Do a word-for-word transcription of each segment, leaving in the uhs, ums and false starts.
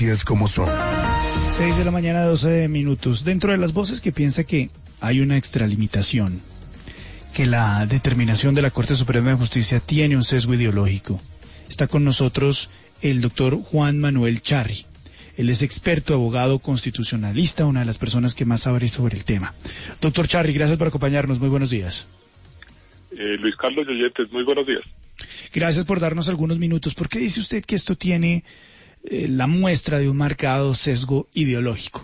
Es como son. seis de la mañana, doce minutos. Dentro de las voces que piensa que hay una extralimitación, que la determinación de la Corte Suprema de Justicia tiene un sesgo ideológico, está con nosotros el doctor Juan Manuel Charri. Él es experto, abogado constitucionalista, una de las personas que más sabe sobre el tema. Doctor Charri, gracias por acompañarnos. Muy buenos días. Eh, Luis Carlos Yoyetes, muy buenos días. Gracias por darnos algunos minutos. ¿Por qué dice usted que esto tiene eh, la muestra de un marcado sesgo ideológico?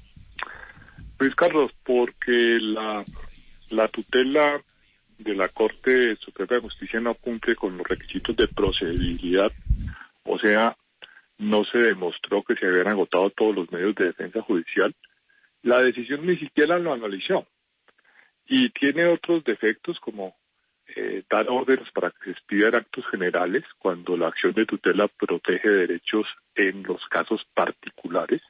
Luis Carlos, porque la, la tutela de la Corte Suprema de Justicia no cumple con los requisitos de procedibilidad, o sea, no se demostró que se habían agotado todos los medios de defensa judicial. La decisión ni siquiera lo analizó y tiene otros defectos como eh, dar órdenes para que se expidan actos generales cuando la acción de tutela protege derechos en los casos particulares,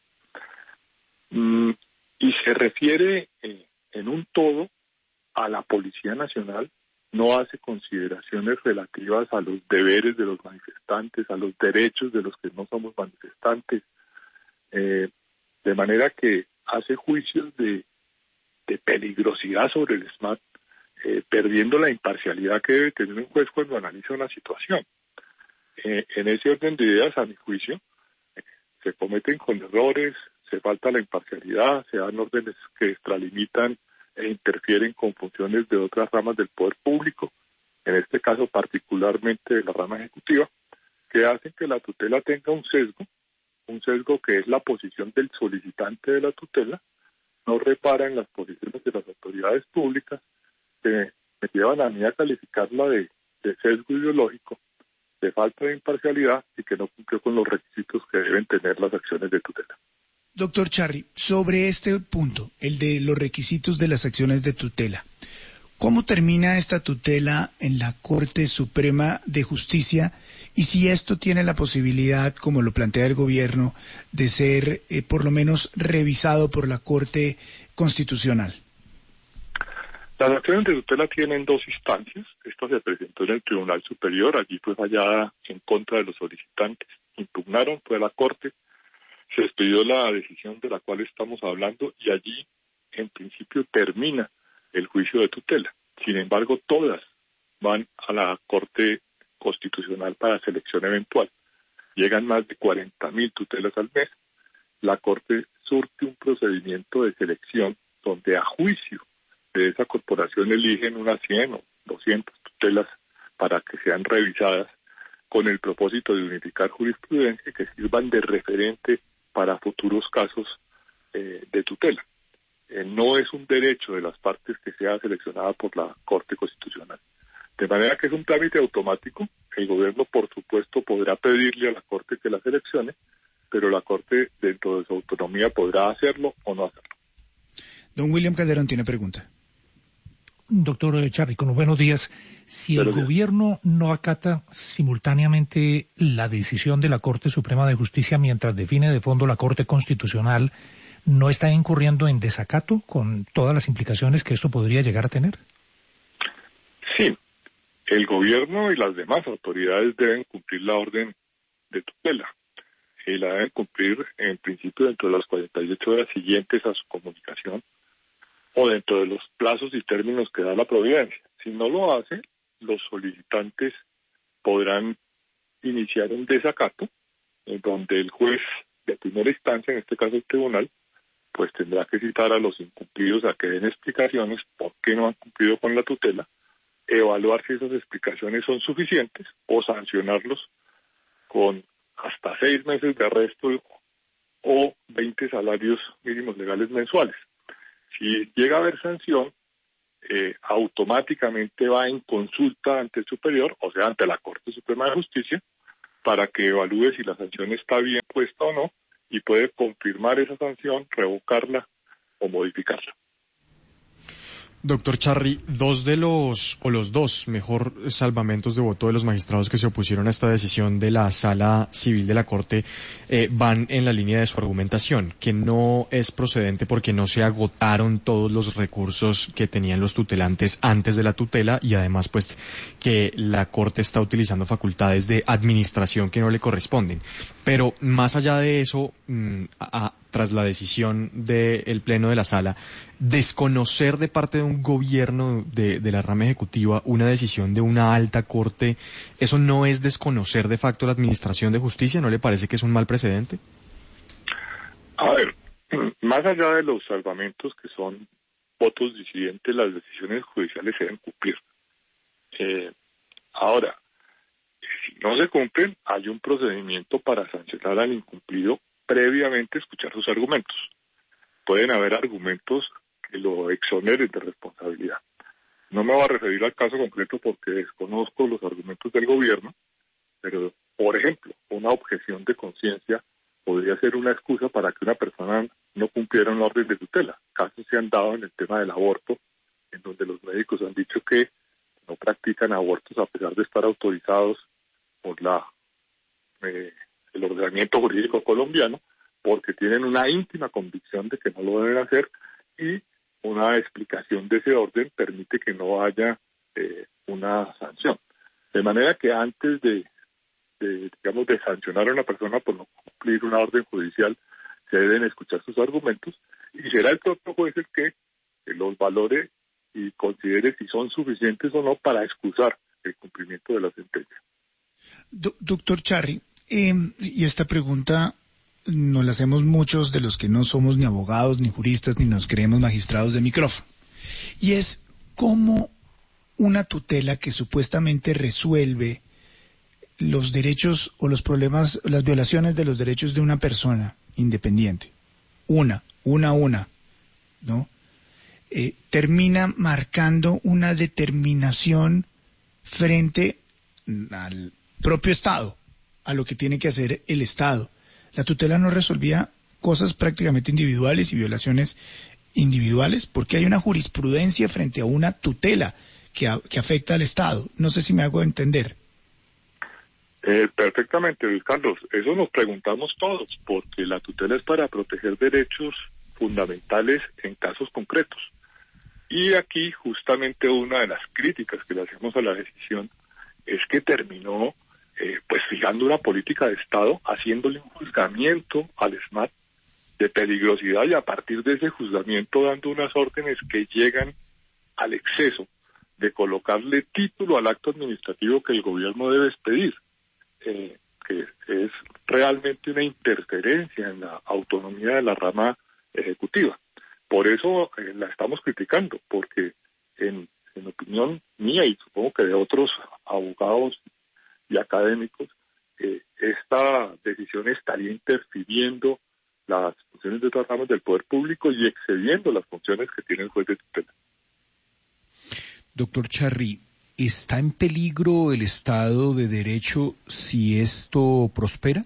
mm, y se refiere eh, en un todo a la Policía Nacional. No hace consideraciones relativas a los deberes de los manifestantes, a los derechos de los que no somos manifestantes, eh, de manera que hace juicios de, de peligrosidad sobre el S M A T, eh, perdiendo la imparcialidad que debe tener un juez cuando analiza una situación. Eh, en ese orden de ideas, a mi juicio, eh, se cometen con errores, se falta la imparcialidad, se dan órdenes que extralimitan e interfieren con funciones de otras ramas del poder público, en este caso particularmente de la rama ejecutiva, que hacen que la tutela tenga un sesgo, un sesgo que es la posición del solicitante de la tutela, no repara en las posiciones de las autoridades públicas, que me llevan a mí a calificarla de, de sesgo ideológico, de falta de imparcialidad y que no cumplió con los requisitos que deben tener las acciones de tutela. Doctor Charri, sobre este punto, el de los requisitos de las acciones de tutela, ¿cómo termina esta tutela en la Corte Suprema de Justicia? Y si esto tiene la posibilidad, como lo plantea el gobierno, de ser eh, por lo menos revisado por la Corte Constitucional. Las acciones de tutela tienen dos instancias. Esta se presentó en el Tribunal Superior, allí fue fallada en contra de los solicitantes. Impugnaron, fue a la Corte, se expidió la decisión de la cual estamos hablando y allí, en principio, termina el juicio de tutela. Sin embargo, todas van a la Corte Constitucional para selección eventual. Llegan más de cuarenta mil tutelas al mes. La Corte surte un procedimiento de selección donde a juicio de esa corporación eligen unas cien o doscientas tutelas para que sean revisadas con el propósito de unificar jurisprudencia que sirvan de referente para futuros casos eh, de tutela. Eh, no es un derecho de las partes que sea seleccionada por la Corte Constitucional. De manera que es un trámite automático. El gobierno, por supuesto, podrá pedirle a la Corte que la seleccione, pero la Corte, dentro de su autonomía, podrá hacerlo o no hacerlo. Don William Calderón tiene pregunta. Doctor Charri, con los buenos días. Si el Pero, gobierno no acata simultáneamente la decisión de la Corte Suprema de Justicia mientras define de fondo la Corte Constitucional, ¿no está incurriendo en desacato con todas las implicaciones que esto podría llegar a tener? Sí, el gobierno y las demás autoridades deben cumplir la orden de tutela y la deben cumplir en principio dentro de las cuarenta y ocho horas siguientes a su comunicación o dentro de los plazos y términos que da la providencia. Si no lo hace, los solicitantes podrán iniciar un desacato en donde el juez de primera instancia, en este caso el tribunal, pues tendrá que citar a los incumplidos a que den explicaciones por qué no han cumplido con la tutela, evaluar si esas explicaciones son suficientes o sancionarlos con hasta seis meses de arresto o veinte salarios mínimos legales mensuales. Si llega a haber sanción, eh, automáticamente va en consulta ante el superior, o sea, ante la Corte Suprema de Justicia, para que evalúe si la sanción está bien puesta o no, y puede confirmar esa sanción, revocarla o modificarla. Doctor Charri, dos de los, o los dos mejor salvamentos de voto de los magistrados que se opusieron a esta decisión de la Sala Civil de la Corte eh, van en la línea de su argumentación, que no es procedente porque no se agotaron todos los recursos que tenían los tutelantes antes de la tutela y además pues que la Corte está utilizando facultades de administración que no le corresponden. Pero más allá de eso, mmm, a, a, tras la decisión del Pleno de la Sala, desconocer de parte de un gobierno de, de la rama ejecutiva una decisión de una alta corte, ¿eso no es desconocer de facto la administración de justicia? ¿No le parece que es un mal precedente? A ver, más allá de los salvamentos que son votos disidentes, las decisiones judiciales se deben cumplir. Eh, ahora, si no se cumplen, hay un procedimiento para sancionar al incumplido previamente escuchar sus argumentos. Pueden haber argumentos que lo exoneren de responsabilidad. No me voy a referir al caso concreto porque desconozco los argumentos del gobierno, pero, por ejemplo, una objeción de conciencia podría ser una excusa para que una persona no cumpliera una orden de tutela. Casos se han dado en el tema del aborto, en donde los médicos han dicho que no practican abortos a pesar de estar autorizados por la eh, el ordenamiento jurídico colombiano, porque tienen una íntima convicción de que no lo deben hacer y una explicación de ese orden permite que no haya eh, una sanción. De manera que antes de, de, digamos, de sancionar a una persona por no cumplir una orden judicial, se deben escuchar sus argumentos y será el propio juez el que, que los valore y considere si son suficientes o no para excusar el cumplimiento de la sentencia. Do- doctor Charri, eh, y esta pregunta nos la hacemos muchos de los que no somos ni abogados, ni juristas, ni nos creemos magistrados de micrófono. Y es cómo una tutela que supuestamente resuelve los derechos o los problemas, las violaciones de los derechos de una persona independiente, una, una, una, ¿no? Eh, termina marcando una determinación frente al propio Estado, a lo que tiene que hacer el Estado. La tutela no resolvía cosas prácticamente individuales y violaciones individuales porque hay una jurisprudencia frente a una tutela que, a, que afecta al Estado. No sé si me hago entender. Eh, perfectamente, Luis Carlos. Eso nos preguntamos todos, porque la tutela es para proteger derechos fundamentales en casos concretos. Y aquí justamente una de las críticas que le hacemos a la decisión es que terminó eh, pues fijando una política de Estado, haciéndole un juzgamiento al ESMAD de peligrosidad y a partir de ese juzgamiento dando unas órdenes que llegan al exceso de colocarle título al acto administrativo que el gobierno debe expedir, eh, que es realmente una interferencia en la autonomía de la rama ejecutiva. Por eso eh, la estamos criticando, porque en, en opinión mía y supongo que de otros abogados y académicos, eh, esta decisión estaría interfiriendo las funciones de otras ramas del poder público y excediendo las funciones que tiene el juez de tutela. Doctor Charri, ¿está en peligro el Estado de Derecho si esto prospera?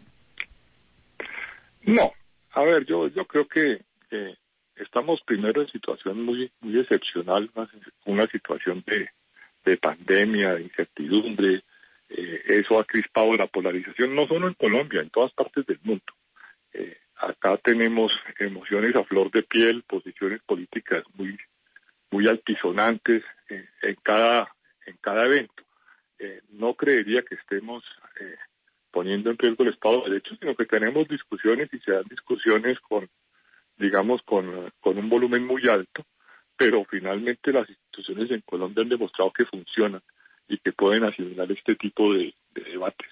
No. A ver, yo yo creo que eh, estamos primero en situación muy muy excepcional, una, una situación de, de pandemia, de incertidumbre. Eh, eso ha crispado la polarización, no solo en Colombia, en todas partes del mundo. Eh, acá tenemos emociones a flor de piel, posiciones políticas muy muy altisonantes eh, en cada en cada evento. Eh, no creería que estemos eh, poniendo en riesgo el Estado de Derecho, sino que tenemos discusiones y se dan discusiones con, digamos, con, con un volumen muy alto, pero finalmente las instituciones en Colombia han demostrado que funcionan y que pueden asimilar este tipo de, de debates.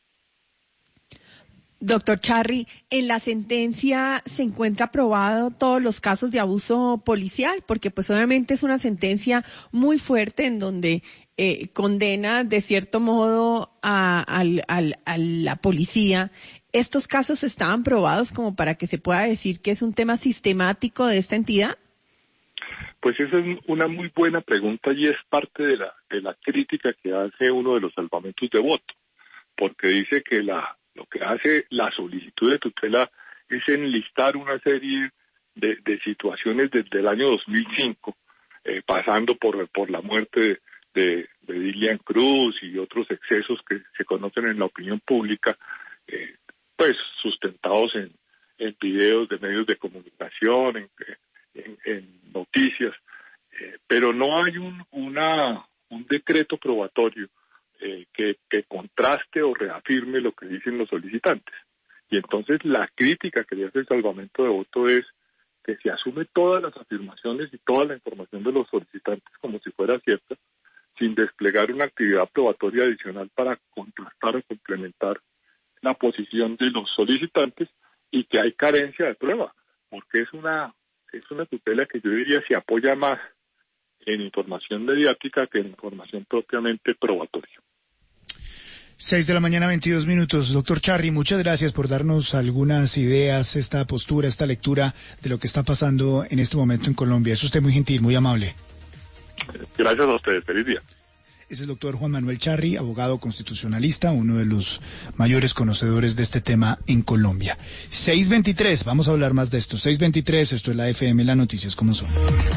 Doctor Charri, en la sentencia se encuentra probado todos los casos de abuso policial, porque pues obviamente es una sentencia muy fuerte en donde eh, condena de cierto modo a, a, a, a la policía. ¿Estos casos estaban probados como para que se pueda decir que es un tema sistemático de esta entidad? Pues esa es una muy buena pregunta y es parte de la, de la crítica que hace uno de los salvamentos de voto, porque dice que la lo que hace la solicitud de tutela es enlistar una serie de, de situaciones desde el año dos mil cinco eh, pasando por, por la muerte de, de, de Dilian Cruz y otros excesos que se conocen en la opinión pública, eh, pues sustentados en, en videos de medios de comunicación, en, en, en noticias, eh, pero no hay un, una, un decreto probatorio eh, que, que contraste o reafirme lo que dicen los solicitantes. Y entonces la crítica que le hace el salvamento de voto es que se asume todas las afirmaciones y toda la información de los solicitantes como si fuera cierta, sin desplegar una actividad probatoria adicional para contrastar o complementar la posición de los solicitantes, y que hay carencia de prueba, porque es una es una tutela que yo diría se apoya más en información mediática que en información propiamente probatoria. Seis de la mañana, veintidós minutos. Doctor Charri, muchas gracias por darnos algunas ideas, esta postura, esta lectura de lo que está pasando en este momento en Colombia. Es usted muy gentil, muy amable. Gracias a ustedes. Feliz día. Es el doctor Juan Manuel Charri, abogado constitucionalista, uno de los mayores conocedores de este tema en Colombia. seis veintitrés, vamos a hablar más de esto. seis veintitrés, esto es la F M, las noticias como son.